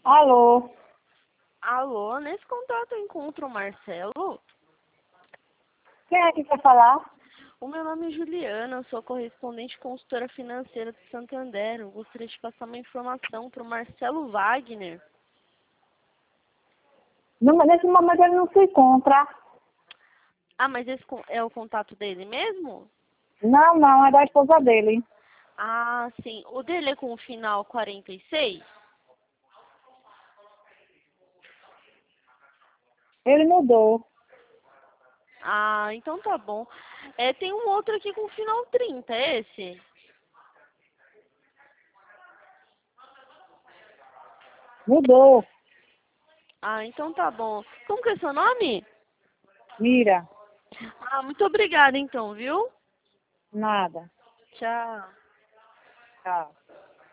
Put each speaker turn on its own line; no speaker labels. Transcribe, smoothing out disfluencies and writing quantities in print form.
Alô?
Alô, nesse contato eu encontro o Marcelo.
Quem é que quer falar?
O meu nome é Juliana, eu sou correspondente consultora financeira do Santander. Eu gostaria de passar uma informação para o Marcelo Wagner.
Nesse momento ele não se encontra.
Ah, mas esse é o contato dele mesmo?
Não, é da esposa dele.
Ah, sim. O dele é com o final 46?
Ele mudou.
Ah, então tá bom. Tem um outro aqui com o final 30, é esse?
Mudou.
Ah, então tá bom. Como que é seu nome?
Mira.
Ah, muito obrigada então, viu?
Nada.
Tchau.
Tchau.